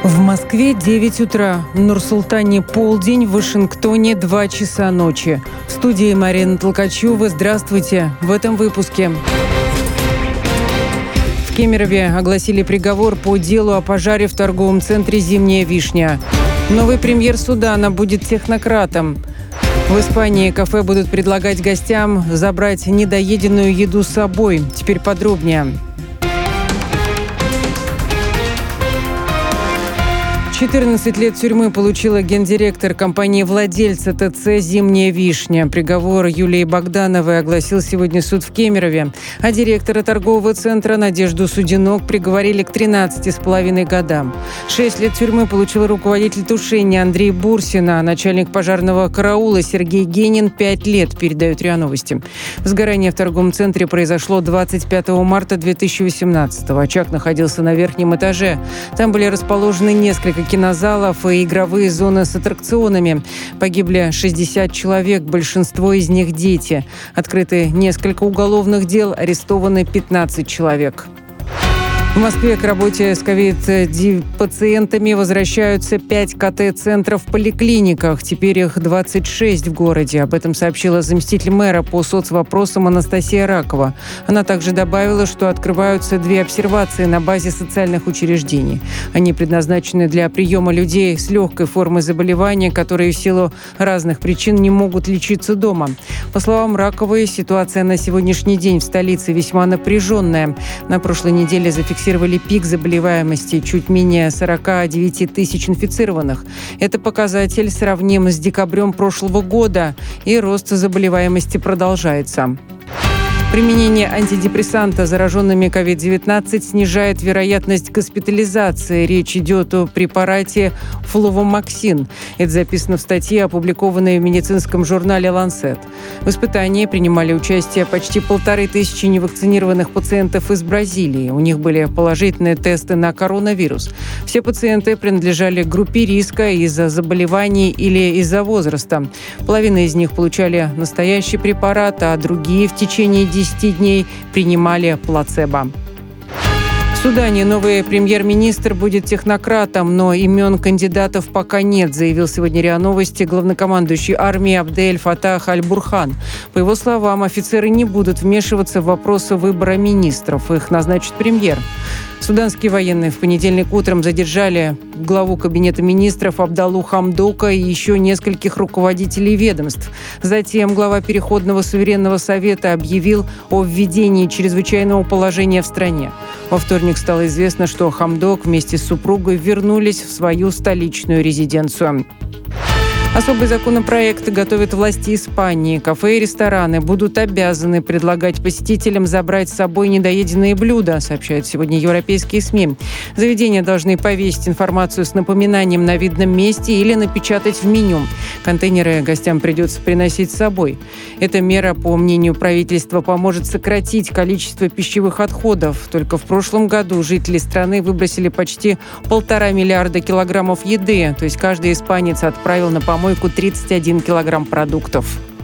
В Москве 9 утра, в Нур-Султане полдень, в Вашингтоне 2 часа ночи. В студии Марина Толкачева. Здравствуйте. В этом выпуске. В Кемерове огласили приговор по делу о пожаре в торговом центре «Зимняя вишня». Новый премьер Судана будет технократом. В Испании кафе будут предлагать гостям забрать недоеденную еду с собой. Теперь подробнее. 14 лет тюрьмы получила гендиректор компании-владельца ТЦ «Зимняя вишня». Приговор Юлии Богдановой огласил сегодня суд в Кемерове. А директора торгового центра Надежду Судинок приговорили к 13,5 годам. 6 лет тюрьмы получил руководитель тушения Андрей Бурсин, а начальник пожарного караула Сергей Генин 5 лет, передают РИА Новости. Возгорание в торговом центре произошло 25 марта 2018-го. Очаг находился на верхнем этаже. Там были расположены несколько кинозалов и игровые зоны с аттракционами. Погибли 60 человек, большинство из них дети. Открыты несколько уголовных дел, арестованы 15 человек. В Москве к работе с ковид-пациентами возвращаются 5 КТ-центров в поликлиниках. Теперь их 26 в городе. Об этом сообщила заместитель мэра по соцвопросам Анастасия Ракова. Она также добавила, что открываются 2 обсервации на базе социальных учреждений. Они предназначены для приема людей с легкой формой заболевания, которые в силу разных причин не могут лечиться дома. По словам Раковой, ситуация на сегодняшний день в столице весьма напряженная. На прошлой неделе зафиксировали пик заболеваемости, чуть менее 49 тысяч инфицированных. Это показатель сравним с декабрем прошлого года, и рост заболеваемости продолжается. Применение антидепрессанта зараженными COVID-19 снижает вероятность госпитализации. Речь идет о препарате флувомаксин. Это записано в статье, опубликованной в медицинском журнале «Ланцет». В испытании принимали участие почти 1500 невакцинированных пациентов из Бразилии. У них были положительные тесты на коронавирус. Все пациенты принадлежали к группе риска из-за заболеваний или из-за возраста. Половина из них получали настоящий препарат, а другие в течение 10 дней принимали плацебо. В Судане новый премьер-министр будет технократом, но имен кандидатов пока нет, заявил сегодня РИА Новости главнокомандующий армии Абдель Фатах Аль-Бурхан. По его словам, офицеры не будут вмешиваться в вопросы выбора министров. Их назначит премьер. Суданские военные в понедельник утром задержали главу кабинета министров Абдаллу Хамдока и еще нескольких руководителей ведомств. Затем глава Переходного суверенного совета объявил о введении чрезвычайного положения в стране. Во вторник стало известно, что Хамдок вместе с супругой вернулись в свою столичную резиденцию. Особый законопроект готовят власти Испании. Кафе и рестораны будут обязаны предлагать посетителям забрать с собой недоеденные блюда, сообщают сегодня европейские СМИ. Заведения должны повесить информацию с напоминанием на видном месте или напечатать в меню. Контейнеры гостям придется приносить с собой. Эта мера, по мнению правительства, поможет сократить количество пищевых отходов. Только в прошлом году жители страны выбросили почти 1,5 миллиарда килограммов еды, то есть каждый испанец отправил на помойку 31 килограмм продуктов.